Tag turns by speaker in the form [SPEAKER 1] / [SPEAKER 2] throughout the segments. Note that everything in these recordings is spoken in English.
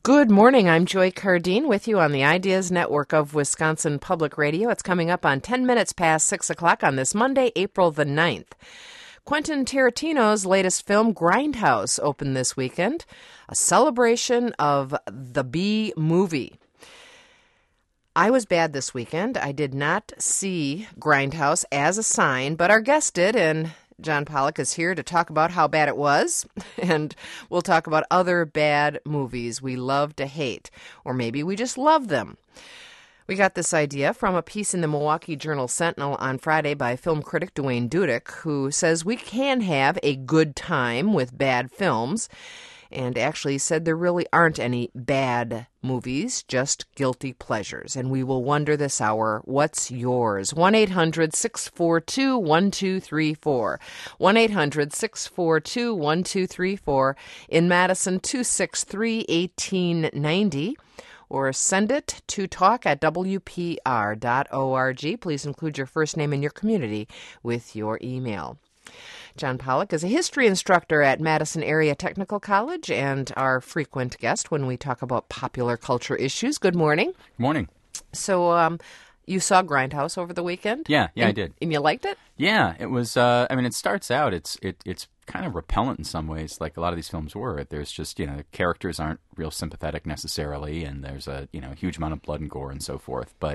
[SPEAKER 1] Good morning. I'm Joy Cardine with you on the Ideas Network of Wisconsin Public Radio. It's coming up on 10 minutes past 6 o'clock on this Monday, April the 9th. Quentin Tarantino's latest film, Grindhouse, opened this weekend, a celebration of the B movie. I was bad this weekend. I did not see Grindhouse as a sign, but our guest did, and John Pollock is here to talk about how bad it was, and we'll talk about other bad movies we love to hate, or maybe we just love them. We got this idea from a piece in the Milwaukee Journal-Sentinel on Friday by film critic Duane Dudek, who says we can have a good time with bad films, and actually said there really aren't any bad movies, just guilty pleasures. And we will wonder this hour, what's yours? 1-800-642-1234. 1-800-642-1234. In Madison, 263-1890. Or send it to talk@wpr.org. Please include your first name and your community with your email. John Pollock is a history instructor at Madison Area Technical College and our frequent guest when we talk about popular culture issues. Good morning.
[SPEAKER 2] Good morning.
[SPEAKER 1] So, you saw Grindhouse over the weekend?
[SPEAKER 2] Yeah, I did.
[SPEAKER 1] And you liked it?
[SPEAKER 2] Yeah, it was. It starts out. It's kind of repellent in some ways, like a lot of these films were. There's just the characters aren't real sympathetic necessarily, and there's a huge amount of blood and gore and so forth. But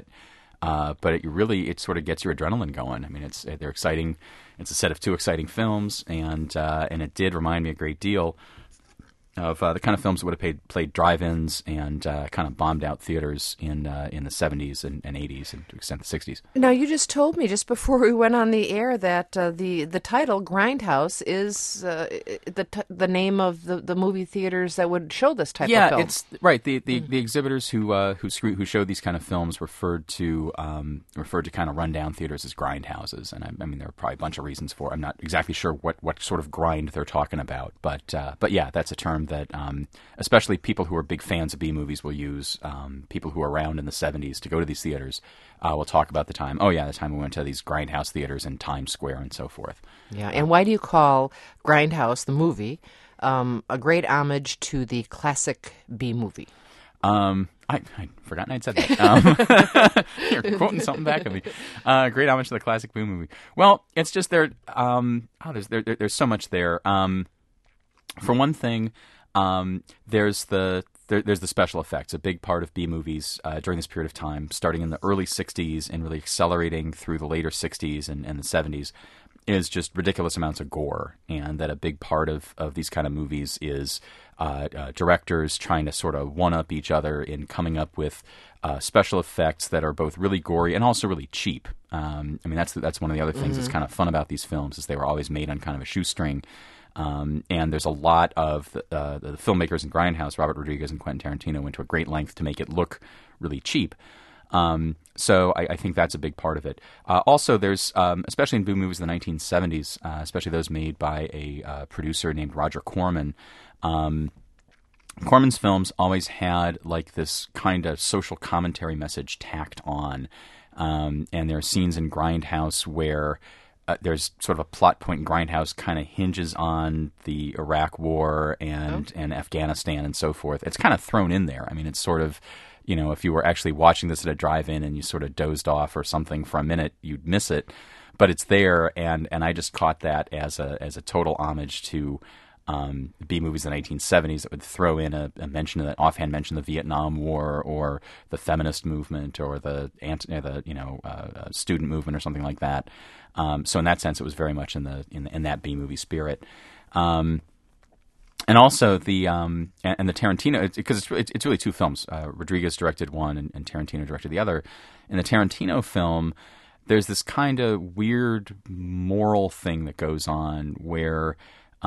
[SPEAKER 2] it sort of gets your adrenaline going. I mean, they're exciting. It's a set of two exciting films, and it did remind me a great deal of the kind of films that would have played drive-ins and kind of bombed out theaters in the 70s and 80s and to an extent the 60s.
[SPEAKER 1] Now, you just told me just before we went on the air that the title Grindhouse is the name of the movie theaters that would show this type of film.
[SPEAKER 2] Yeah, it's right. The exhibitors who showed these kind of films referred to kind of rundown theaters as grindhouses, and I mean there are probably a bunch of reasons for it. I'm not exactly sure what sort of grind they're talking about, but yeah, that's a term that especially people who are big fans of B movies will use. People who are around in the 70s to go to these theaters will talk about the time. Oh yeah, the time we went to these grindhouse theaters in Times Square and so forth.
[SPEAKER 1] Yeah, and why do you call Grindhouse the movie a great homage to the classic B movie?
[SPEAKER 2] I'd forgotten I'd said that. You're quoting something back at me. Great homage to the classic B movie. Well, it's just there's so much there. For one thing, there's the special effects. A big part of B movies during this period of time, starting in the early 60s and really accelerating through the later 60s and the 70s, is just ridiculous amounts of gore. And that a big part of these kind of movies is directors trying to sort of one-up each other in coming up with special effects that are both really gory and also really cheap. I mean, that's one of the other things that's kind of fun about these films is they were always made on kind of a shoestring. And there's a lot of the filmmakers in Grindhouse, Robert Rodriguez and Quentin Tarantino, went to a great length to make it look really cheap. So I think that's a big part of it. Also, there's, especially in B movies in the 1970s, especially those made by a producer named Roger Corman, Corman's films always had like this kind of social commentary message tacked on. And there are scenes in Grindhouse where there's sort of a plot point in Grindhouse kind of hinges on the Iraq War and Afghanistan and so forth. It's kind of thrown in there. I mean, it's sort of, if you were actually watching this at a drive-in and you sort of dozed off or something for a minute, you'd miss it. But it's there, and I just caught that as a total homage to B movies in the 1970s that would throw in a mention of that offhand mention of the Vietnam War or the feminist movement or the student movement or something like that. So in that sense, it was very much in that B movie spirit. And also the Tarantino, because it's really two films. Rodriguez directed one and Tarantino directed the other. In the Tarantino film, there's this kind of weird moral thing that goes on where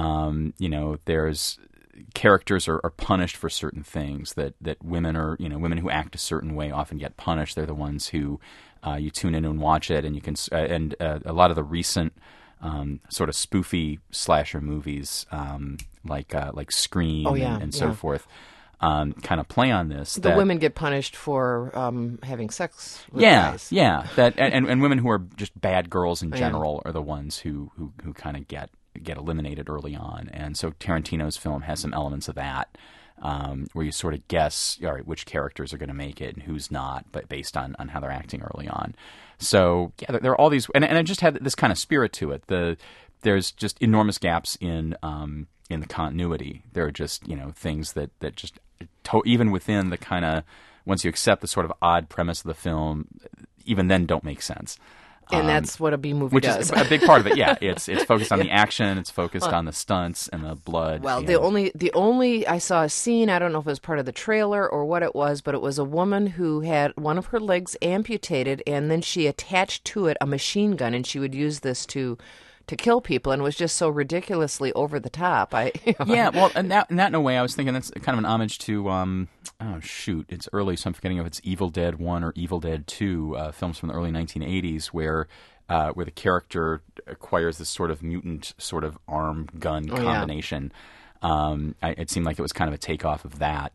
[SPEAKER 2] there's characters are punished for certain things that women are, women who act a certain way often get punished. They're the ones who you tune in and watch it, and you can a lot of the recent sort of spoofy slasher movies like Scream and so forth. Kind of play on this.
[SPEAKER 1] The women get punished for having sex with guys.
[SPEAKER 2] Yeah. And women who are just bad girls in general are the ones who kind of get eliminated early on. And so Tarantino's film has some elements of that. where you sort of guess, all right, which characters are going to make it and who's not, but based on how they're acting early on. So yeah, there are all these, and it just had this kind of spirit to it. There's just enormous gaps in the continuity. There are just things that just even within the kind of, once you accept the sort of odd premise of the film, even then don't make sense.
[SPEAKER 1] And that's what a B movie
[SPEAKER 2] which
[SPEAKER 1] does.
[SPEAKER 2] is a big part of it. Yeah, it's focused on the action, it's focused on the stunts and the blood.
[SPEAKER 1] Well, the only I saw a scene, I don't know if it was part of the trailer or what it was, but it was a woman who had one of her legs amputated, and then she attached to it a machine gun, and she would use this to kill people, and it was just so ridiculously over the top.
[SPEAKER 2] Yeah, well, and that in a way, I was thinking that's kind of an homage to it's early, so I'm forgetting if it's Evil Dead 1 or Evil Dead 2, films from the early 1980s, where the character acquires this sort of mutant sort of arm gun combination. Yeah. It seemed like it was kind of a takeoff of that.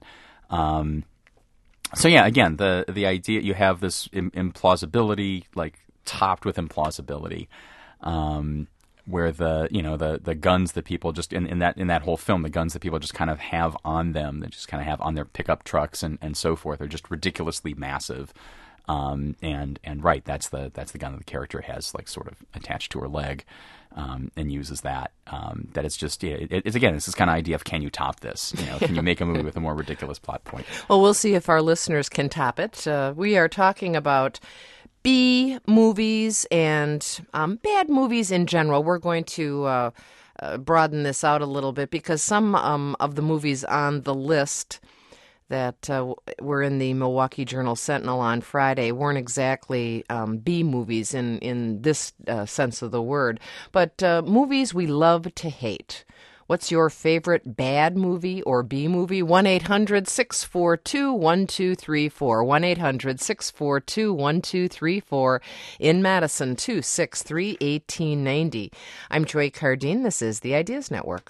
[SPEAKER 2] So yeah, again, the idea, you have this implausibility, like topped with implausibility. Where the guns that people just in that whole film, the guns that people just kind of have on them, that just kind of have on their pickup trucks and so forth, are just ridiculously massive. And right, that's the gun that the character has like sort of attached to her leg, and uses that. That it's just it's again, it's this kind of idea of, can you top this? Can you make a movie with a more ridiculous plot point?
[SPEAKER 1] Well, we'll see if our listeners can top it. We are talking about B movies and bad movies in general. We're going to broaden this out a little bit, because some of the movies on the list that were in the Milwaukee Journal-Sentinel on Friday weren't exactly B movies in this sense of the word, but movies we love to hate. What's your favorite bad movie or B movie? 1-800-642-1234. 1-800-642-1234. In Madison, 263-1890. I'm Joy Cardine. This is the Ideas Network.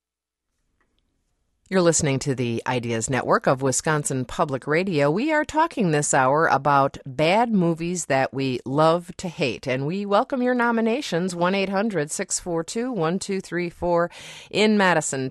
[SPEAKER 1] You're listening to the Ideas Network of Wisconsin Public Radio. We are talking this hour about bad movies that we love to hate, and we welcome your nominations. 1-800-642-1234 in Madison,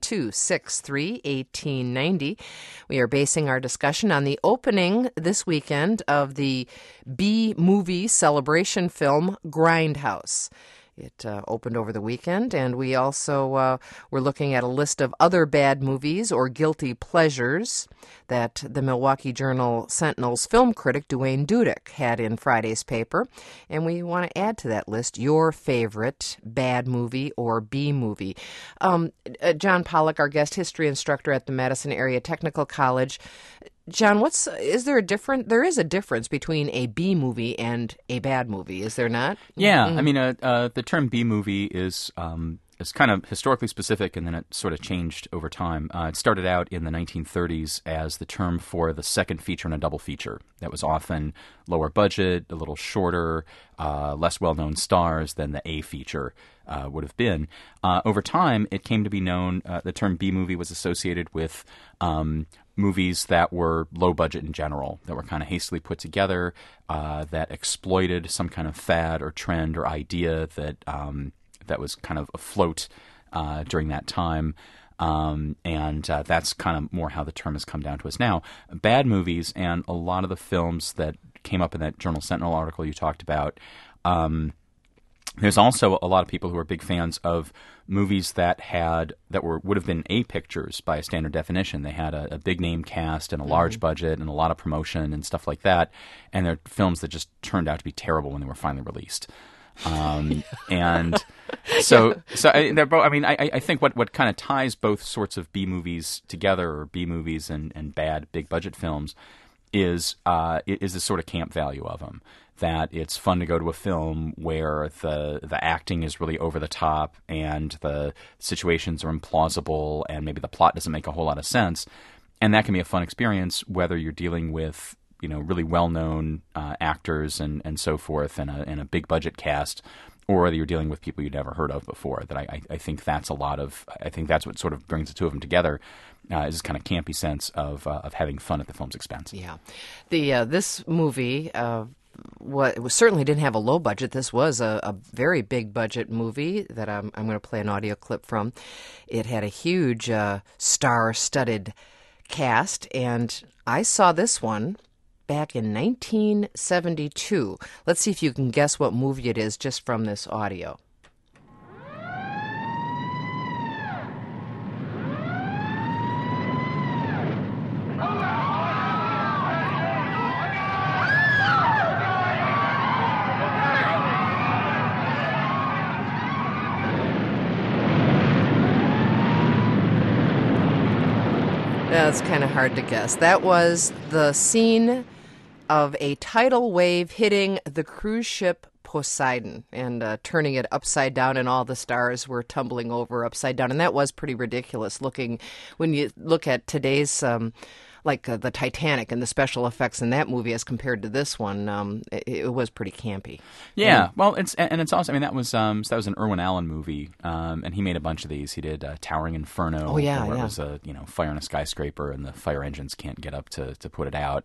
[SPEAKER 1] 263-1890. We are basing our discussion on the opening this weekend of the B movie celebration film Grindhouse. It opened over the weekend, and we also were looking at a list of other bad movies or guilty pleasures that the Milwaukee Journal-Sentinel's film critic Duane Dudek had in Friday's paper, and we want to add to that list your favorite bad movie or B movie. John Pollock, our guest history instructor at the Madison Area Technical College. John, there is a difference between a B movie and a bad movie, is there not?
[SPEAKER 2] Yeah, I mean, the term B movie is kind of historically specific, and then it sort of changed over time. It started out in the 1930s as the term for the second feature in a double feature. That was often lower budget, a little shorter, less well-known stars than the A feature would have been. Over time, it came to be known, the term B movie was associated with movies that were low budget in general, that were kind of hastily put together, that exploited some kind of fad or trend or idea that was kind of afloat during that time. And that's kind of more how the term has come down to us now. Bad movies, and a lot of the films that came up in that Journal-Sentinel article you talked about, there's also a lot of people who are big fans of movies that would have been A pictures by a standard definition. They had a big name cast and a large budget and a lot of promotion and stuff like that, and they're films that just turned out to be terrible when they were finally released. And so they're both. I mean, I think what kind of ties both sorts of B movies together, or B movies and bad big budget films, is this sort of camp value of them. That it's fun to go to a film where the acting is really over the top and the situations are implausible and maybe the plot doesn't make a whole lot of sense, and that can be a fun experience whether you're dealing with really well-known actors and so forth and a big budget cast, or whether you're dealing with people you'd never heard of before. That I think that's I think that's what sort of brings the two of them together. Is this kind of campy sense of having fun at the film's expense.
[SPEAKER 1] Yeah, this movie. It certainly didn't have a low budget. This was a very big budget movie that I'm going to play an audio clip from. It had a huge star-studded cast, and I saw this one back in 1972. Let's see if you can guess what movie it is just from this audio. It's kind of hard to guess. That was the scene of a tidal wave hitting the cruise ship Poseidon and turning it upside down, and all the stars were tumbling over upside down. And that was pretty ridiculous looking when you look at today's the Titanic and the special effects in that movie as compared to this one. It was pretty campy.
[SPEAKER 2] Yeah, well, it's also. I mean, that was an Irwin Allen movie, and he made a bunch of these. He did Towering Inferno, where it was a fire in a skyscraper and the fire engines can't get up to put it out.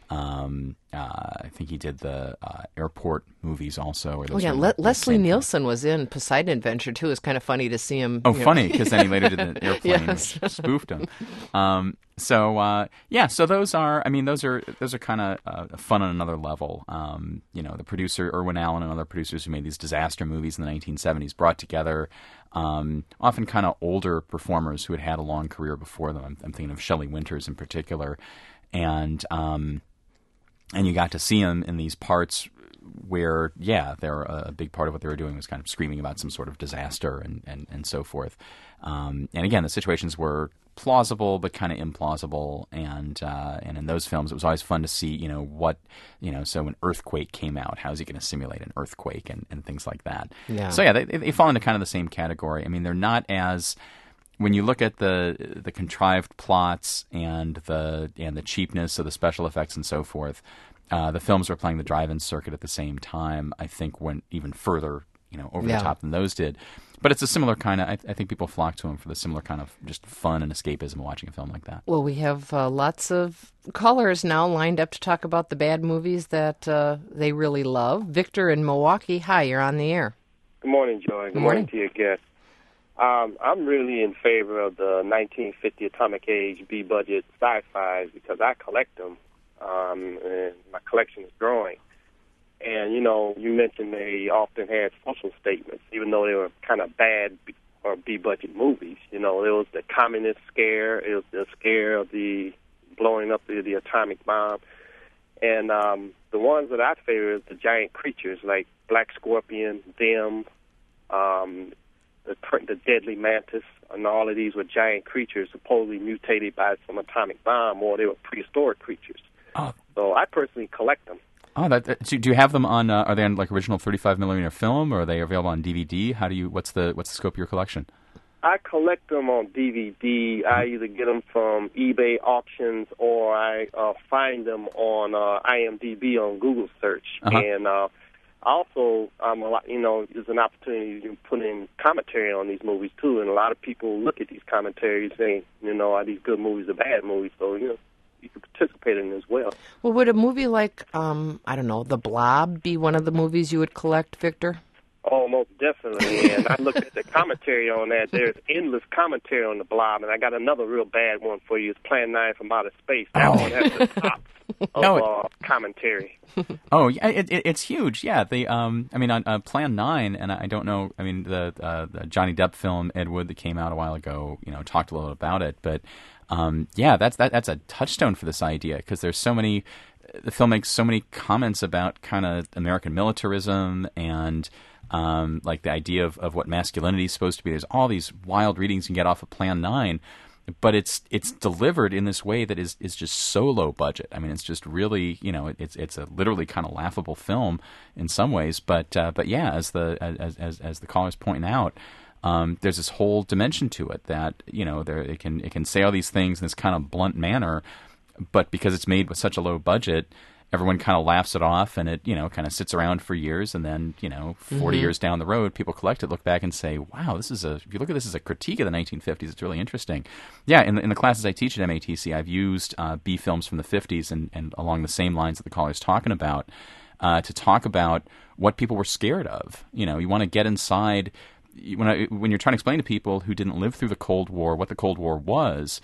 [SPEAKER 2] I think he did the airport movies also.
[SPEAKER 1] Leslie Nielsen was in Poseidon Adventure too. It's kind of funny to see him.
[SPEAKER 2] Oh, funny, because then he later did an airplane which spoofed him. So those are kind of fun on another level. The producer Irwin Allen and other producers who made these disaster movies in the 1970s brought together often kind of older performers who had a long career before them. I'm thinking of Shelley Winters in particular, and you got to see them in these parts where, they're a big part of what they were doing was kind of screaming about some sort of disaster and so forth. And again, the situations were plausible but kind of implausible, and in those films, it was always fun to see, so when Earthquake came out, how's he going to simulate an earthquake and things like that. Yeah. So they fall into kind of the same category. I mean, they're not as. When you look at the contrived plots and the cheapness of the special effects and so forth, the films were playing the drive-in circuit at the same time. I think went even further, over the top than those did. But it's a similar kind of. I think people flock to them for the similar kind of just fun and escapism of watching a film like that.
[SPEAKER 1] Well, we have lots of callers now lined up to talk about the bad movies that they really love. Victor in Milwaukee, hi, you're on the air.
[SPEAKER 3] Good morning, Joy. Good morning to your guest. I'm really in favor of the 1950 Atomic Age B-budget sci-fis because I collect them, and my collection is growing. And, you mentioned they often had social statements, even though they were kind of bad or B-budget movies. There was the communist scare, it was the scare of the blowing up the atomic bomb. And the ones that I favor is the giant creatures like Black Scorpion, Them, the deadly mantis, and all of these were giant creatures supposedly mutated by some atomic bomb, or they were prehistoric creatures. Oh. So I personally collect them.
[SPEAKER 2] Oh, do you have them on? Are they on like original 35mm film, or are they available on DVD? What's the scope of your collection?
[SPEAKER 3] I collect them on DVD. I either get them from eBay auctions, or I find them on IMDb on Google search, and. Also, there's an opportunity to put in commentary on these movies, too. And a lot of people look at these commentaries saying, are these good movies or bad movies? So, you can participate in it as well.
[SPEAKER 1] Well, would a movie like, The Blob be one of the movies you would collect, Victor?
[SPEAKER 3] Oh, most definitely. And I looked at the commentary on that. There's endless commentary on The Blob. And I got another real bad one for you. It's Plan 9 from Outer Space. That one has the top of commentary.
[SPEAKER 2] Oh, yeah, it's huge. Yeah, on Plan 9, and I don't know. I mean, the Johnny Depp film Ed Wood that came out a while ago, talked a little about it. But that's a touchstone for this idea because there's so many. The film makes so many comments about kind of American militarism and like the idea of what masculinity is supposed to be. There's all these wild readings you can get off of Plan 9. But it's delivered in this way that is just so low budget. I mean, it's just really, it's a literally kind of laughable film in some ways. But yeah, as the caller's pointing out, there's this whole dimension to it that it can say all these things in this kind of blunt manner, but because it's made with such a low budget, everyone kind of laughs it off, and it kind of sits around for years, and then 40 years down the road, people collect it, look back, and say, "Wow, if you look at this as a critique of the 1950s, it's really interesting." Yeah, in the classes I teach at MATC, I've used B films from the 50s and along the same lines that the caller's talking about to talk about what people were scared of. You want to get inside when you're trying to explain to people who didn't live through the Cold War what the Cold War was.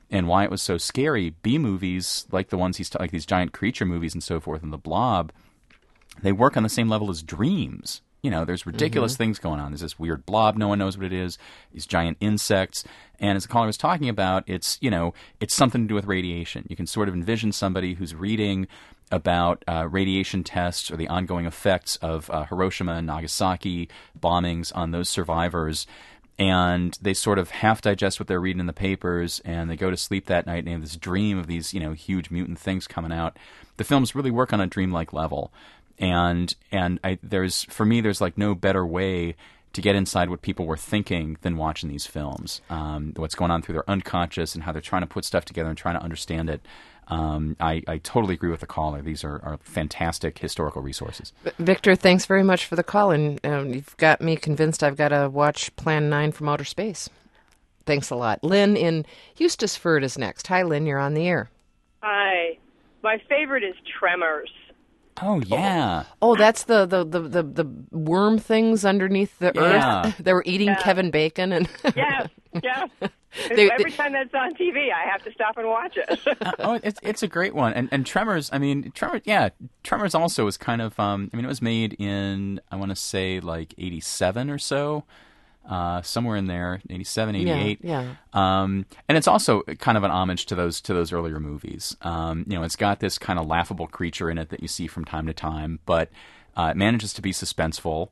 [SPEAKER 2] and why it was so scary. B movies, like the ones like these giant creature movies and so forth, and The Blob, they work on the same level as dreams. You know, there's ridiculous things going on. There's this weird blob, no one knows what it is, these giant insects. And as the caller was talking about, it's something to do with radiation. You can sort of envision somebody who's reading about radiation tests or the ongoing effects of Hiroshima and Nagasaki bombings on those survivors. And they sort of half digest what they're reading in the papers, and they go to sleep that night and they have this dream of these, huge mutant things coming out. The films really work on a dreamlike level. And there's like no better way to get inside what people were thinking than watching these films. What's going on through their unconscious and how they're trying to put stuff together and trying to understand it. I totally agree with the caller. These are fantastic historical resources.
[SPEAKER 1] Victor, thanks very much for the call, and you've got me convinced I've got to watch Plan 9 from Outer Space. Thanks a lot. Lynn in Eustisford is next. Hi, Lynn. You're on the air.
[SPEAKER 4] Hi. My favorite is Tremors.
[SPEAKER 2] Oh, yeah.
[SPEAKER 1] Oh, that's the worm things underneath the earth. They were eating Kevin Bacon. And
[SPEAKER 4] Yes. Every time that's on TV, I have to stop and watch it.
[SPEAKER 2] It's a great one. And Tremors, Tremors also was kind of, it was made in, I want to say, like 87 or so. Somewhere in there, 87, 88.
[SPEAKER 1] Yeah.
[SPEAKER 2] And it's also kind of an homage to those earlier movies. It's got this kind of laughable creature in it that you see from time to time, but it manages to be suspenseful.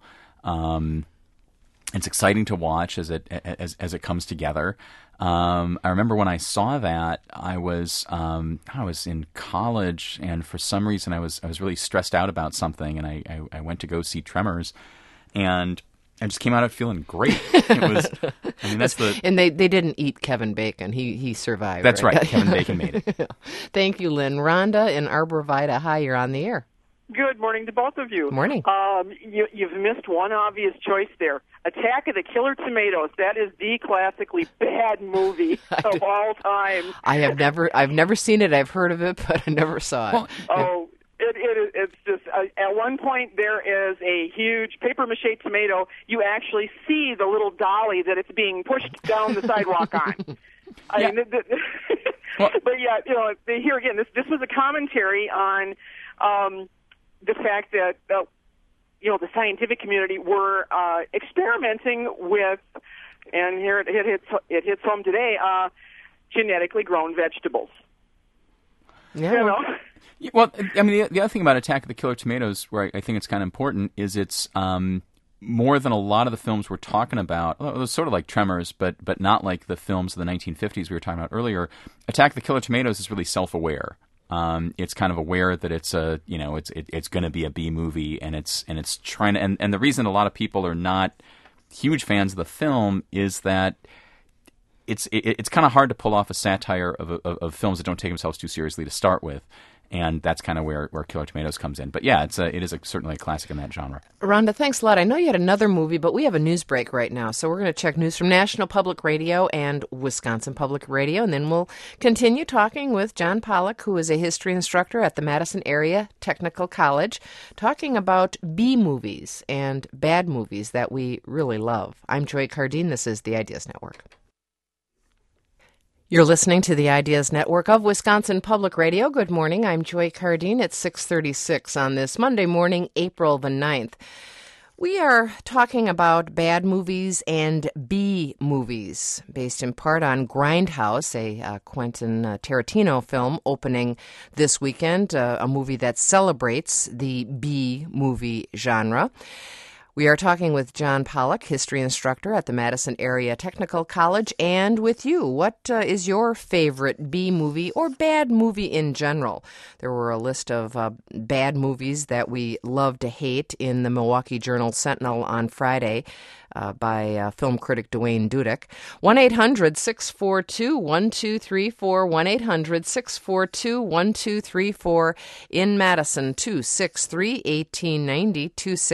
[SPEAKER 2] It's exciting to watch as it comes together. I remember when I saw that, I was in college, and for some reason I was really stressed out about something, and I went to go see Tremors, and I just came out of it feeling great. It was, that's the...
[SPEAKER 1] And they didn't eat Kevin Bacon. He survived.
[SPEAKER 2] That's right. Kevin Bacon made it.
[SPEAKER 1] Thank you, Lynn. Rhonda in Arbor Vitae. Hi, you're on the air.
[SPEAKER 5] Good morning to both of you.
[SPEAKER 1] Morning.
[SPEAKER 5] You've missed one obvious choice there. Attack of the Killer Tomatoes. That is the classically bad movie of all time.
[SPEAKER 1] I've never seen it. I've heard of it, but I never saw it.
[SPEAKER 5] It's just at one point there is a huge papier-mâché tomato. You actually see the little dolly that it's being pushed down the sidewalk on. But here again, this was a commentary on the fact that the scientific community were experimenting with, and here it hits home today, genetically grown vegetables.
[SPEAKER 1] Yeah.
[SPEAKER 2] Well, the other thing about Attack of the Killer Tomatoes, where I think it's kind of important, is it's more than a lot of the films we're talking about. Well, it was sort of like Tremors, but not like the films of the 1950s we were talking about earlier. Attack of the Killer Tomatoes is really self-aware. It's kind of aware that it's it's going to be a B movie, and it's trying to. And the reason a lot of people are not huge fans of the film is that it's kind of hard to pull off a satire of films that don't take themselves too seriously to start with. And that's kind of where Killer Tomatoes comes in. But yeah, it is certainly a classic in that genre.
[SPEAKER 1] Rhonda, thanks a lot. I know you had another movie, but we have a news break right now. So we're going to check news from National Public Radio and Wisconsin Public Radio. And then we'll continue talking with John Pollock, who is a history instructor at the Madison Area Technical College, talking about B movies and bad movies that we really love. I'm Joy Cardine. This is the Ideas Network. You're listening to the Ideas Network of Wisconsin Public Radio. Good morning. I'm Joy Cardine. It's 6:36 on this Monday morning, April the 9th. We are talking about bad movies and B movies, based in part on Grindhouse, a Quentin Tarantino film opening this weekend, a movie that celebrates the B movie genre. We are talking with John Pollock, history instructor at the Madison Area Technical College, and with you. What is your favorite B movie or bad movie in general? There were a list of bad movies that we love to hate in the Milwaukee Journal-Sentinel on Friday by film critic Duane Dudek. 1-800-642-1234, 1-800-642-1234 in Madison, 263-1890,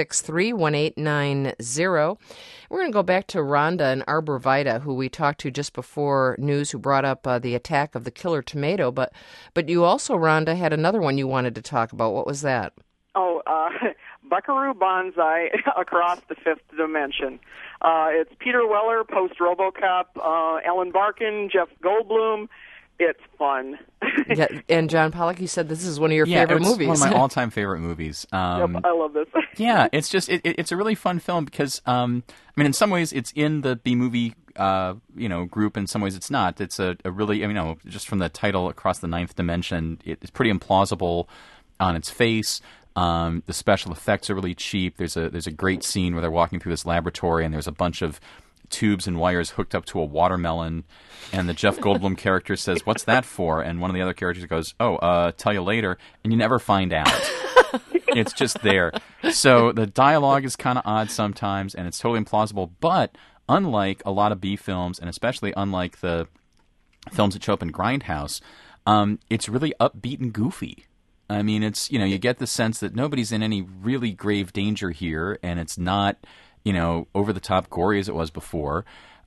[SPEAKER 1] 263-1890. We're going to go back to Rhonda in Arbor Vitae, who we talked to just before news, who brought up the attack of the killer tomato. But you also, Rhonda, had another one you wanted to talk about. What was that?
[SPEAKER 5] Buckaroo Banzai Across the Fifth Dimension. It's Peter Weller, post RoboCop, Alan Barkin, Jeff Goldblum. it's fun.
[SPEAKER 1] Yeah, and John Pollock, you said this is one of your favorite movies.
[SPEAKER 2] One of my all-time favorite movies.
[SPEAKER 5] Yep, I love this.
[SPEAKER 2] Yeah, it's just it's a really fun film because I mean, in some ways it's in the B movie group. In some ways it's not. It's a really, just from the title, Across the Ninth Dimension, it's pretty implausible on its face. The special effects are really cheap. There's a great scene where they're walking through this laboratory and there's a bunch of tubes and wires hooked up to a watermelon, and the Jeff Goldblum character says, "What's that for?" And one of the other characters goes, "Oh, tell you later," and you never find out. It's just there. So the dialogue is kind of odd sometimes, and it's totally implausible. But unlike a lot of B films, and especially unlike the films that show up in Grindhouse, it's really upbeat and goofy. I mean, it's, you get the sense that nobody's in any really grave danger here, and it's not, over the top gory as it was before.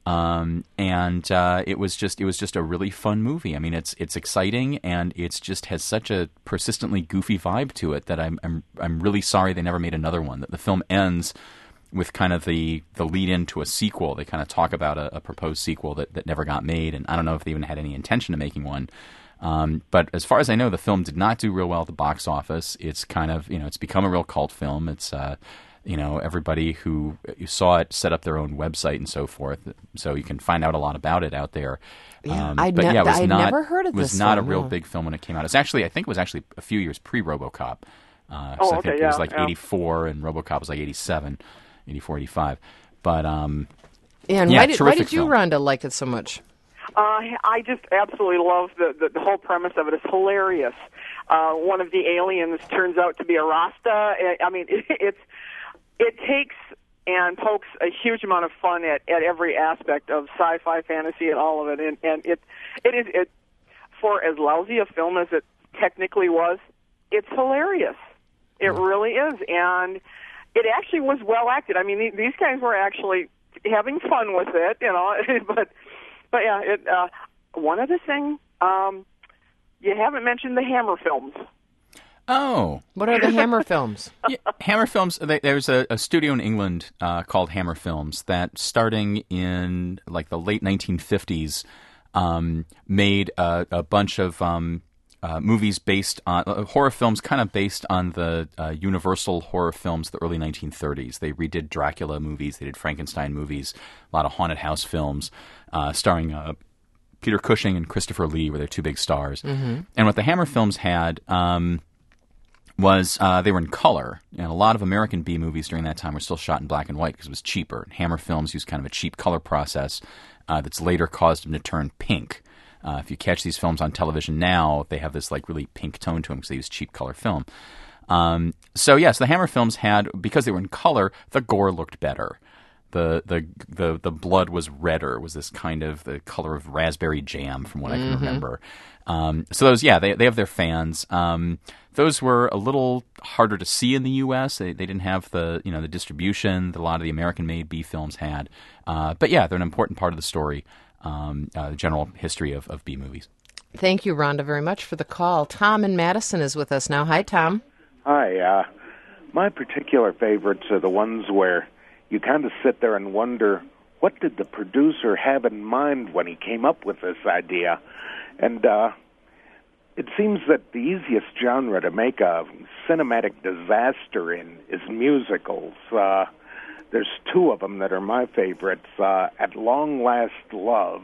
[SPEAKER 2] It was just a really fun movie. I mean, it's exciting, and it's just has such a persistently goofy vibe to it that I'm really sorry they never made another one. That the film ends with kind of the lead into a sequel. They kind of talk about a proposed sequel that never got made, and I don't know if they even had any intention of making one. But as far as I know, the film did not do real well at the box office. It's kind of, it's become a real cult film. It's, everybody who saw it set up their own website and so forth, so you can find out a lot about it out there.
[SPEAKER 1] Yeah, I'd never heard of this.
[SPEAKER 2] It was not a real big film when it came out. I think it was actually a few years pre-RoboCop. I think it was like 84, and RoboCop was like 87, 84, 85. But,
[SPEAKER 1] why did you, Rhonda, like it so much?
[SPEAKER 5] I just absolutely love the whole premise of it. It's hilarious. One of the aliens turns out to be a Rasta. I mean, it takes and pokes a huge amount of fun at every aspect of sci-fi, fantasy, and all of it. And it is for as lousy a film as it technically was, it's hilarious. It really is, and it actually was well acted. I mean, these guys were actually having fun with it, But yeah, one other thing, you haven't mentioned the Hammer films.
[SPEAKER 2] Oh.
[SPEAKER 1] What are the Hammer films?
[SPEAKER 2] Yeah, Hammer Films, there's a studio in England called Hammer Films that, starting in like the late 1950s, made a bunch of movies based on horror films, kind of based on the Universal horror films of the early 1930s. They redid Dracula movies, they did Frankenstein movies, a lot of haunted house films, starring Peter Cushing and Christopher Lee were their two big stars. Mm-hmm. And what the Hammer Films had was they were in color, and a lot of American B movies during that time were still shot in black and white because it was cheaper. Hammer Films used kind of a cheap color process that's later caused them to turn pink. If you catch these films on television now, they have this like really pink tone to them because they use cheap color film. So the Hammer Films had, because they were in color, the gore looked better. The blood was redder, was this kind of the color of raspberry jam from what I can remember. So those, they have their fans. Those were a little harder to see in the U.S. They didn't have the distribution that a lot of the American-made B films had. But they're an important part of the story. The general history of B movies.
[SPEAKER 1] Thank you, Rhonda, very much for the call. Tom in Madison is with us now. Hi, Tom.
[SPEAKER 6] Hi. My particular favorites are the ones where you kind of sit there and wonder, what did the producer have in mind when he came up with this idea? And it seems that the easiest genre to make a cinematic disaster in is musicals. There's two of them that are my favorites. At Long Last Love.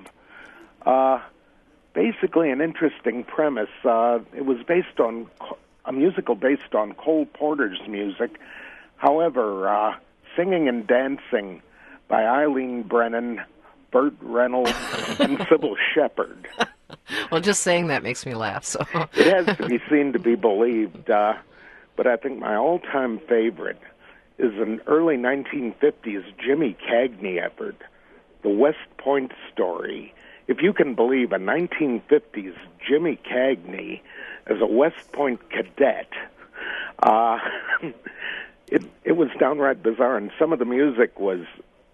[SPEAKER 6] Basically an interesting premise. It was based on a musical based on Cole Porter's music. However, singing and dancing by Eileen Brennan, Burt Reynolds, and Sybil Shepherd.
[SPEAKER 1] Well, just saying that makes me laugh. So
[SPEAKER 6] it has to be seen to be believed. But I think my all-time favorite is an early 1950s Jimmy Cagney effort, The West Point Story. If you can believe a 1950s Jimmy Cagney as a West Point cadet, it was downright bizarre, and some of the music was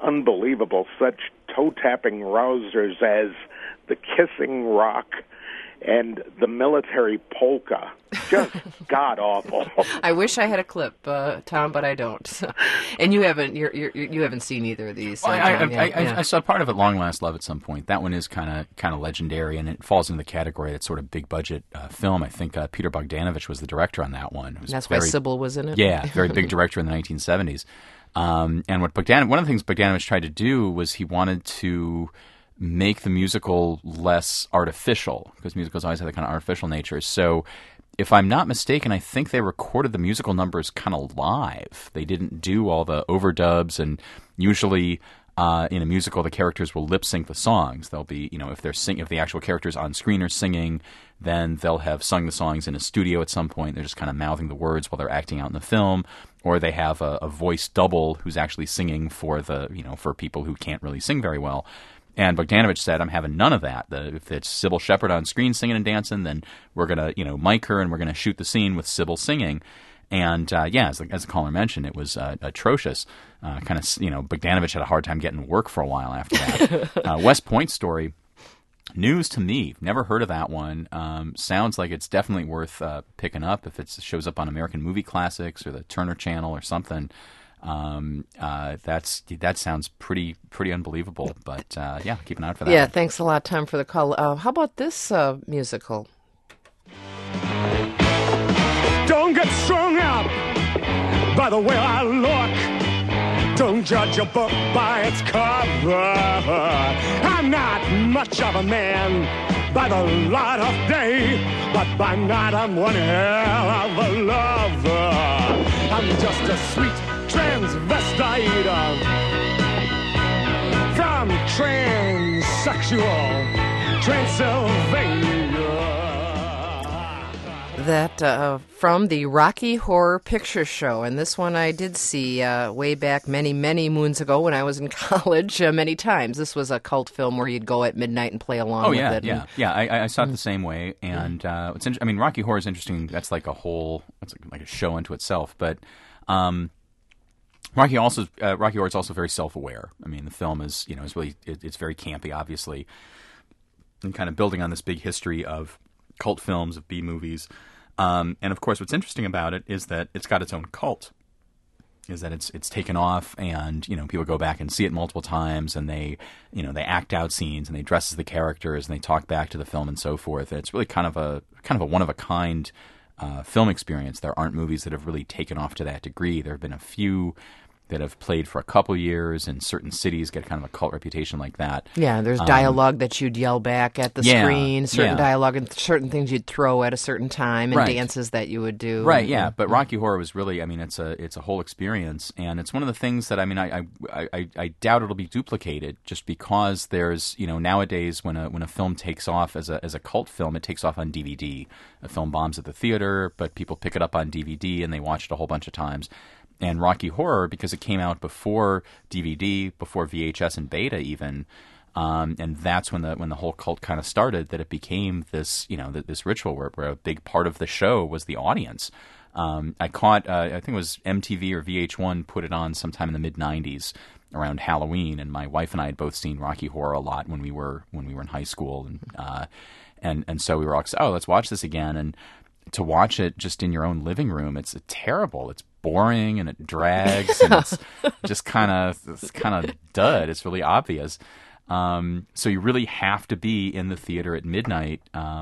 [SPEAKER 6] unbelievable, such toe-tapping rousers as The Kissing Rock and the military polka. Just god-awful.
[SPEAKER 1] I wish I had a clip, Tom, but I don't. And you haven't seen either of these.
[SPEAKER 2] I saw part of it, Long Last Love, at some point. That one is kind of legendary, and it falls into the category that's sort of big-budget film. I think Peter Bogdanovich was the director on that one.
[SPEAKER 1] That's why Sybil was in it?
[SPEAKER 2] Yeah, very big director in the 1970s. And one of the things Bogdanovich tried to do was he wanted to make the musical less artificial, because musicals always have that kind of artificial nature. So if I'm not mistaken, I think they recorded the musical numbers kind of live. They didn't do all the overdubs, and usually in a musical the characters will lip sync the songs. They'll be, if the actual characters on screen are singing, then they'll have sung the songs in a studio at some point. They're just kind of mouthing the words while they're acting out in the film, or they have a voice double who's actually singing for for people who can't really sing very well. And Bogdanovich said, I'm having none of that. If it's Sybil Shepherd on screen singing and dancing, then we're going to, mic her, and we're going to shoot the scene with Sybil singing. And, as the caller mentioned, it was atrocious. Bogdanovich had a hard time getting work for a while after that. West Point Story, news to me. Never heard of that one. Sounds like it's definitely worth picking up if it shows up on American Movie Classics or the Turner Channel or something. That sounds pretty unbelievable, but keep an eye out for that.
[SPEAKER 1] Yeah, thanks a lot, Tom, for the call. How about this musical?
[SPEAKER 7] Don't get strung up by the way I look. Don't judge a book by its cover. I'm not much of a man by the light of day, but by night I'm one hell of a lover. I'm just a sweet transvestite from transsexual Transylvania.
[SPEAKER 1] That from the Rocky Horror Picture Show, and this one I did see way back many moons ago when I was in college many times. This was a cult film where you'd go at midnight and play along with it.
[SPEAKER 2] I saw it the same way, and Rocky Horror is interesting. That's like it's like a show unto itself, but. Rocky Horror is also very self-aware. I mean, the film is it's very campy, obviously, and kind of building on this big history of cult films, of B movies. And of course, what's interesting about it is that it's got its own cult. Is that it's taken off, and people go back and see it multiple times, and they act out scenes, and they dress as the characters, and they talk back to the film and so forth. And it's really kind of a one of a kind film experience. There aren't movies that have really taken off to that degree. There have been a few that have played for a couple years, and certain cities get kind of a cult reputation like that.
[SPEAKER 1] Yeah, there's dialogue that you'd yell back at the screen, certain dialogue and certain things you'd throw at a certain time, and dances that you would do.
[SPEAKER 2] Right, yeah. But Rocky Horror was really, it's a whole experience, and it's one of the things that, I doubt it'll be duplicated, just because there's, nowadays when a film takes off as a cult film, it takes off on DVD. A film bombs at the theater, but people pick it up on DVD, and they watch it a whole bunch of times. And Rocky Horror, because it came out before DVD, before VHS and Beta even, and that's when the whole cult kind of started, that it became this, this ritual where a big part of the show was the audience. I caught, I think it was MTV or VH1 put it on sometime in the mid-90s around Halloween, and my wife and I had both seen Rocky Horror a lot when we were in high school, and so we were all excited, let's watch this again. And to watch it just in your own living room, it's terrible. It's boring, and it drags, and it's just kind of dud. It's really obvious. So you really have to be in the theater at midnight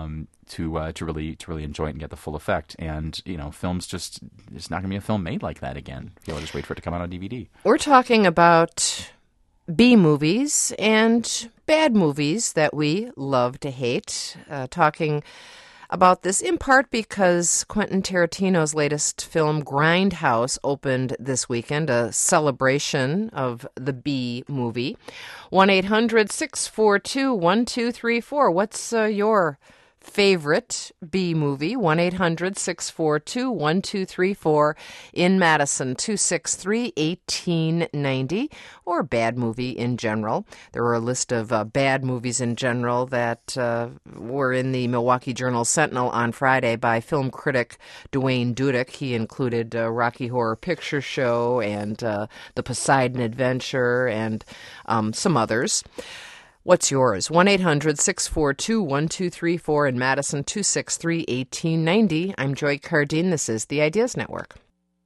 [SPEAKER 2] to really enjoy it and get the full effect. And films it's not going to be a film made like that again. You'll just wait for it to come out on DVD.
[SPEAKER 1] We're talking about B movies and bad movies that we love to hate. Talking about this in part because Quentin Tarantino's latest film, Grindhouse, opened this weekend, a celebration of the B movie. 1-800-642-1234. What's your favorite B movie? 1-800-642-1234 in Madison, 263-1890, or bad movie in general. There were a list of bad movies in general that were in the Milwaukee Journal-Sentinel on Friday by film critic Duane Dudek. He included Rocky Horror Picture Show and The Poseidon Adventure and some others. What's yours? 1-800-642-1234 in Madison, 263-1890. I'm Joy Cardine. This is the Ideas Network.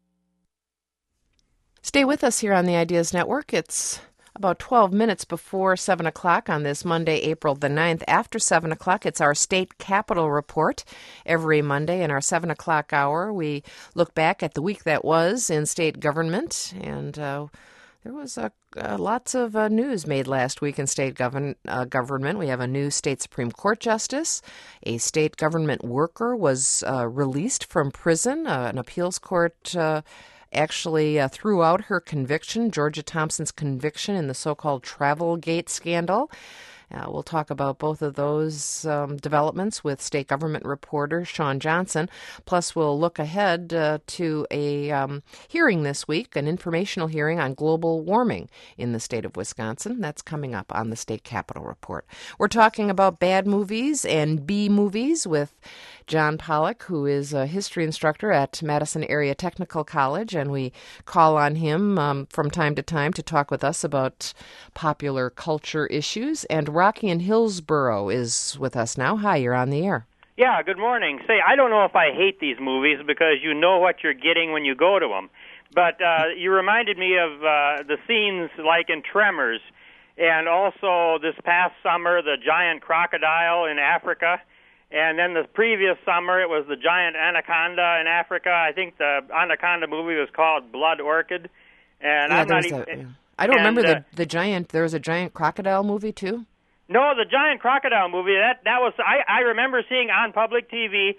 [SPEAKER 1] Stay with us here on the Ideas Network. It's about 12 minutes before 7 o'clock on this Monday, April the 9th. After 7 o'clock, it's our State Capitol Report. Every Monday in our 7 o'clock hour, we look back at the week that was in state government, and there was lots of news made last week in state government. We have a new state Supreme Court justice. A state government worker was released from prison. An appeals court actually threw out her conviction, Georgia Thompson's conviction in the so-called Travelgate scandal. We'll talk about both of those developments with state government reporter Sean Johnson. Plus, we'll look ahead to a hearing this week, an informational hearing on global warming in the state of Wisconsin. That's coming up on the State Capitol Report. We're talking about bad movies and B movies with John Pollock, who is a history instructor at Madison Area Technical College, and we call on him from time to time to talk with us about popular culture issues. And Rocky in Hillsboro is with us now. Hi, you're on the air.
[SPEAKER 8] Yeah, good morning. Say, I don't know if I hate these movies because you know what you're getting when you go to them, but you reminded me of the scenes like in Tremors, and also this past summer, the giant crocodile in Africa. And then the previous summer, it was the giant anaconda in Africa. I think the anaconda movie was called Blood Orchid. And
[SPEAKER 1] yeah,
[SPEAKER 8] I'm not even.
[SPEAKER 1] I don't remember the giant. There was a giant crocodile movie too.
[SPEAKER 8] No, the giant crocodile movie. That was. I remember seeing on public TV.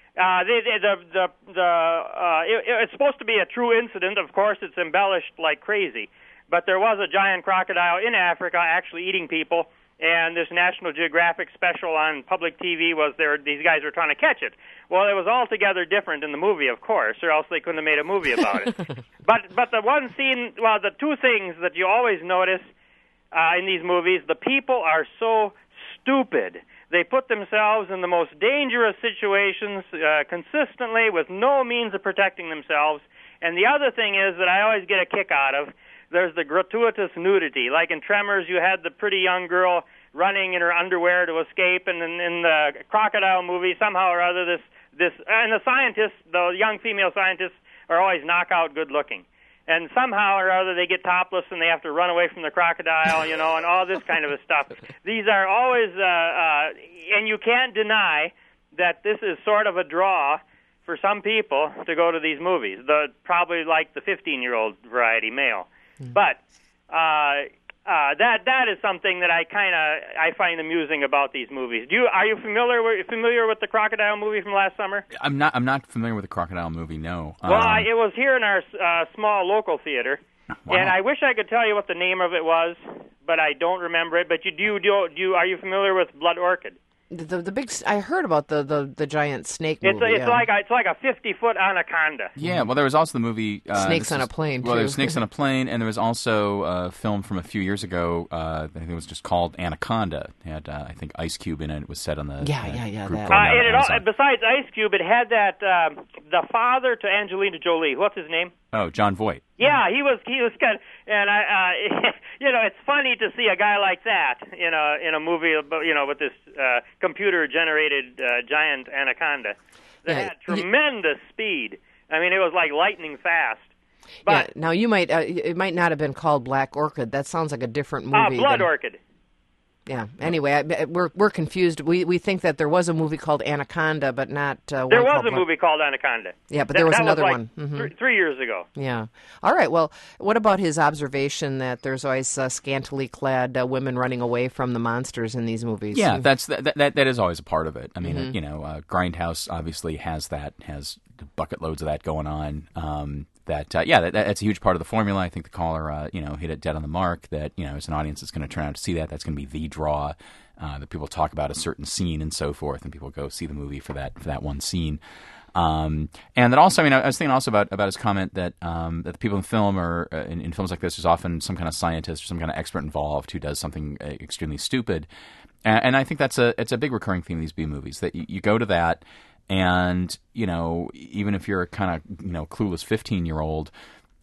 [SPEAKER 8] It's supposed to be a true incident. Of course, it's embellished like crazy. But there was a giant crocodile in Africa actually eating people. And this National Geographic special on public TV was there. These guys were trying to catch it. Well, it was altogether different in the movie, of course, or else they couldn't have made a movie about it. But the one scene, well, the two things that you always notice in these movies, the people are so stupid. They put themselves in the most dangerous situations consistently with no means of protecting themselves. And the other thing is that I always get a kick out of. There's the gratuitous nudity. Like in Tremors, you had the pretty young girl running in her underwear to escape, and in the crocodile movie, somehow or other, and the scientists, the young female scientists, are always knockout good looking. And somehow or other, they get topless and they have to run away from the crocodile, and all this kind of stuff. These are always, and you can't deny that this is sort of a draw for some people to go to these movies. Probably like the 15-year-old variety male. But that is something that I find amusing about these movies. Are you familiar with the crocodile movie from last summer?
[SPEAKER 2] I'm not familiar with the crocodile movie. No.
[SPEAKER 8] Well, it was here in our small local theater, wow. And I wish I could tell you what the name of it was, but I don't remember it. But are you familiar with Blood Orchid?
[SPEAKER 1] The big. I heard about the giant snake movie.
[SPEAKER 8] It's like a 50-foot anaconda.
[SPEAKER 2] Yeah, well, there was also the movie
[SPEAKER 1] Snakes on a Plane.
[SPEAKER 2] Well, there was Snakes on a Plane, and there was also a film from a few years ago. I think it was just called Anaconda. It had I think Ice Cube in it. It was set on the group
[SPEAKER 8] besides Ice Cube, it had that the father to Angelina Jolie. What's his name?
[SPEAKER 2] Oh, Jon Voight.
[SPEAKER 8] Yeah, he was good, and it's funny to see a guy like that in a movie, with this computer-generated giant anaconda that had tremendous speed. I mean, it was like lightning fast. But,
[SPEAKER 1] now it might not have been called Black Orchid. That sounds like a different movie.
[SPEAKER 8] Blood Orchid.
[SPEAKER 1] Yeah. Anyway, we're confused. We think that there was a movie called Anaconda, but not.
[SPEAKER 8] There was a movie called Anaconda.
[SPEAKER 1] Yeah, but there was another
[SPEAKER 8] like
[SPEAKER 1] one. Mm-hmm.
[SPEAKER 8] 3 years ago.
[SPEAKER 1] Yeah. All right. Well, what about his observation that there's always scantily clad women running away from the monsters in these movies?
[SPEAKER 2] Yeah, that is always a part of it. I mean, Grindhouse obviously has bucket loads of that going on. That's a huge part of the formula. I think the caller, hit it dead on the mark. That as an audience that's going to turn out to see that, that's going to be the draw. That people talk about a certain scene and so forth, and people go see the movie for that one scene. And that also, I was thinking also about his comment that the people in film or in films like this, there's often some kind of scientist or some kind of expert involved who does something extremely stupid. And I think it's a big recurring theme in these B movies that you go to that. And, even if you're a kind of, clueless 15-year-old,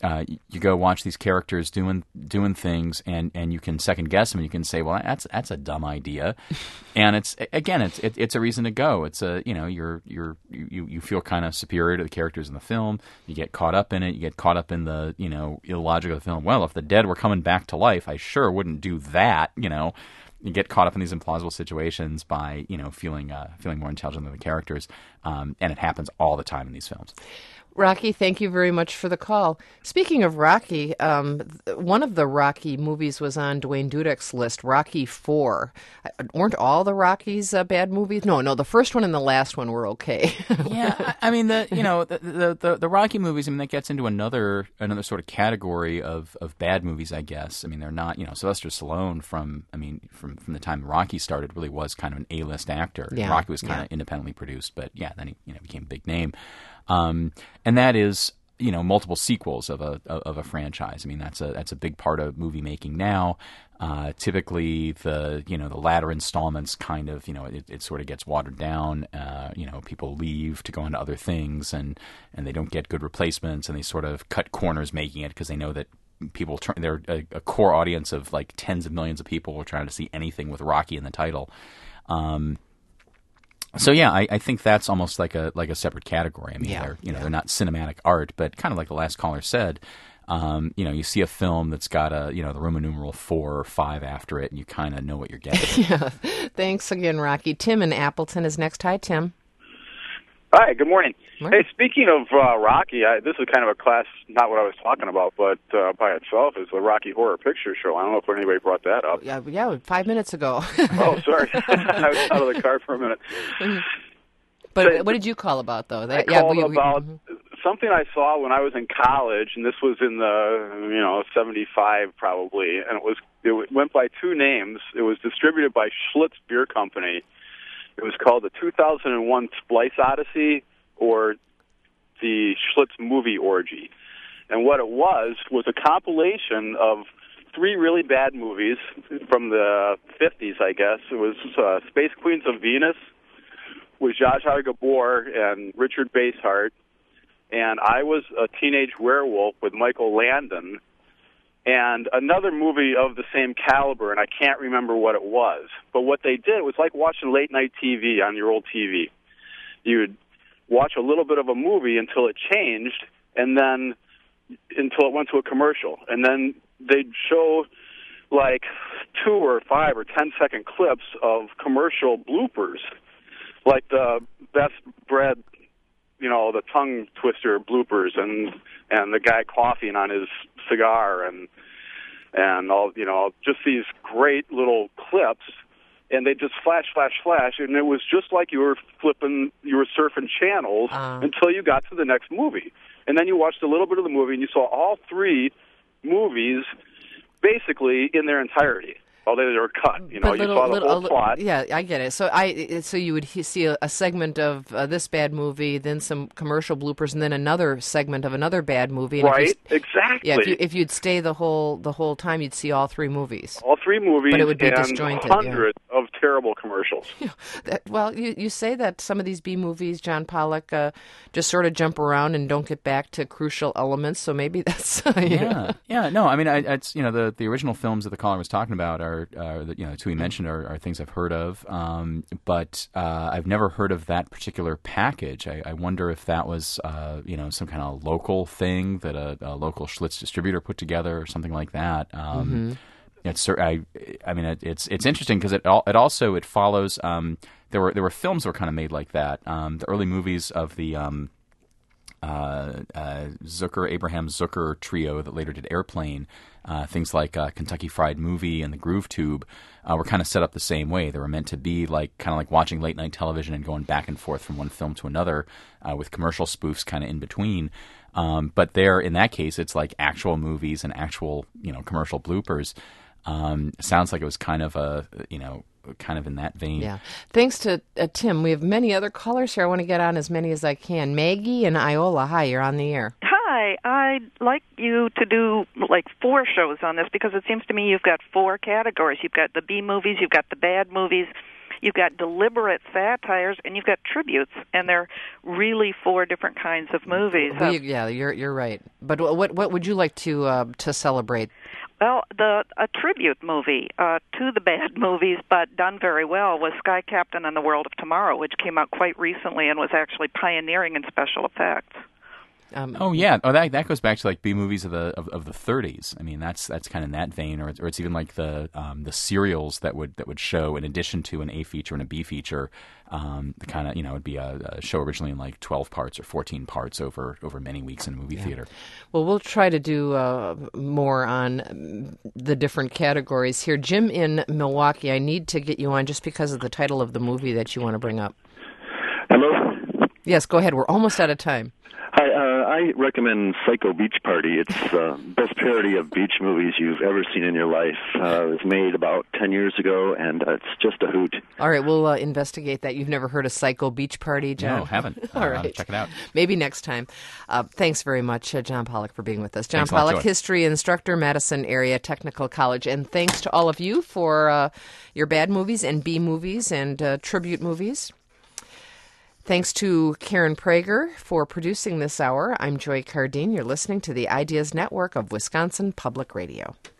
[SPEAKER 2] you go watch these characters doing things, and you can second guess them, and you can say, well, that's a dumb idea, and it's a reason to go. It's you feel kind of superior to the characters in the film. You get caught up in it. You get caught up in the illogic of the film. Well, if the dead were coming back to life, I sure wouldn't do that. You get caught up in these implausible situations by feeling more intelligent than the characters, and it happens all the time in these films.
[SPEAKER 1] Rocky, thank you very much for the call. Speaking of Rocky, one of the Rocky movies was on Dwayne Dudek's list, Rocky IV. Weren't all the Rockies bad movies? No, the first one and the last one were okay.
[SPEAKER 2] Yeah, I mean the Rocky movies. I mean, that gets into another sort of category of bad movies, I guess. I mean, they're not. Sylvester Stallone from the time Rocky started really was kind of an A-list actor.
[SPEAKER 1] Yeah,
[SPEAKER 2] Rocky was kind of independently produced, but then he became a big name. And that is, multiple sequels of a franchise. I mean, that's a big part of movie making now. Typically, the latter installments kind of, it sort of gets watered down. People leave to go into other things, and they don't get good replacements, and they sort of cut corners making it because they know that people they're a core audience of like tens of millions of people who are trying to see anything with Rocky in the title. So yeah, I think that's almost like a separate category. I mean, they're not cinematic art, but kind of like the last caller said, you see a film that's got the Roman numeral 4 or 5 after it, and you kind of know what you're getting.
[SPEAKER 1] Yeah. Thanks again, Rocky. Tim in Appleton is next. Hi, Tim.
[SPEAKER 9] Hi, good morning. Hey, speaking of Rocky, this is kind of a class, not what I was talking about, but by itself is the Rocky Horror Picture Show. I don't know if anybody brought that up.
[SPEAKER 1] Yeah, 5 minutes ago.
[SPEAKER 9] Oh, sorry. I was out of the car for a minute.
[SPEAKER 1] But what did you call about, though?
[SPEAKER 9] I called about something I saw when I was in college, and this was in the 75 probably, and it went by two names. It was distributed by Schlitz Beer Company. It was called the 2001 Splice Odyssey, or the Schlitz Movie Orgy. And what it was a compilation of 3 really bad movies from the 50s, I guess. It was Space Queens of Venus with Zsa Zsa Gabor and Richard Basehart, and I Was a Teenage Werewolf with Michael Landon, and another movie of the same caliber, and I can't remember what it was. But what they did was like watching late-night TV on your old TV. You'd watch a little bit of a movie until it changed, and then until it went to a commercial. And then they'd show like 2 or 5 or 10-second clips of commercial bloopers, like the best bread, the tongue twister bloopers, and the guy coughing on his cigar, and all, just these great little clips, and they just flash, and it was just like you were surfing channels until you got to the next movie. And then you watched a little bit of the movie, and you saw all 3 movies basically in their entirety. Oh, they were cut. You saw the whole plot.
[SPEAKER 1] Yeah, I get it. So you would see a segment of this bad movie, then some commercial bloopers, and then another segment of another bad movie. And
[SPEAKER 9] right, exactly.
[SPEAKER 1] Yeah, if you'd stay the whole time, you'd see all 3 movies.
[SPEAKER 9] All 3 movies,
[SPEAKER 1] but it would be
[SPEAKER 9] and
[SPEAKER 1] disjointed.
[SPEAKER 9] Hundreds of terrible commercials.
[SPEAKER 1] Well, you say that some of these B movies, John Pollock, just sort of jump around and don't get back to crucial elements. So maybe that's
[SPEAKER 2] yeah. No, I mean, it's the original films that the caller was talking about are the 2 he mentioned are things I've heard of, but I've never heard of that particular package. I wonder if that was some kind of local thing that a local Schlitz distributor put together or something like that. It's interesting because it follows. There were films that were kind of made like that. The early movies of the Abraham Zucker trio that later did Airplane, things like Kentucky Fried Movie and The Groove Tube, were kind of set up the same way. They were meant to be kind of like watching late night television and going back and forth from one film to another, with commercial spoofs kind of in between. But there, in that case, it's like actual movies and actual commercial bloopers. Sounds like it was kind of in that vein.
[SPEAKER 1] Yeah. Thanks to Tim. We have many other callers here. I want to get on as many as I can. Maggie and Iola, hi, you're on the air.
[SPEAKER 10] Hi. I'd like you to do like 4 shows on this, because it seems to me you've got 4 categories. You've got the B movies, you've got the bad movies, you've got deliberate satires, and you've got tributes, and they're really 4 different kinds of movies.
[SPEAKER 1] Well, yeah, you're right. But what would you like to celebrate?
[SPEAKER 10] Well, a tribute movie to the bad movies, but done very well, was Sky Captain and the World of Tomorrow, which came out quite recently and was actually pioneering in special effects.
[SPEAKER 2] That goes back to like B movies of the 30s. I mean, that's kind of in that vein, or it's even like the serials that would show in addition to an A feature and a B feature. The kind of it'd be a show originally in like 12 parts or 14 parts over many weeks in a movie theater.
[SPEAKER 1] Well, we'll try to do more on the different categories here. Jim in Milwaukee, I need to get you on just because of the title of the movie that you want to bring up.
[SPEAKER 11] Hello?
[SPEAKER 1] Yes, go ahead. We're almost out of time.
[SPEAKER 11] Hi, I recommend Psycho Beach Party. It's the best parody of beach movies you've ever seen in your life. It was made about 10 years ago, and it's just a hoot.
[SPEAKER 1] All right, we'll investigate that. You've never heard of Psycho Beach Party, John?
[SPEAKER 2] No, haven't.
[SPEAKER 1] All right.
[SPEAKER 2] Check it out.
[SPEAKER 1] Maybe next time. Thanks very much, John Pollock, for being with us. John
[SPEAKER 2] Thanks
[SPEAKER 1] Pollock,
[SPEAKER 2] a lot, Joy.
[SPEAKER 1] history instructor, Madison Area Technical College. And thanks to all of you for your bad movies and B movies and tribute movies. Thanks to Karen Prager for producing this hour. I'm Joy Cardine. You're listening to the Ideas Network of Wisconsin Public Radio.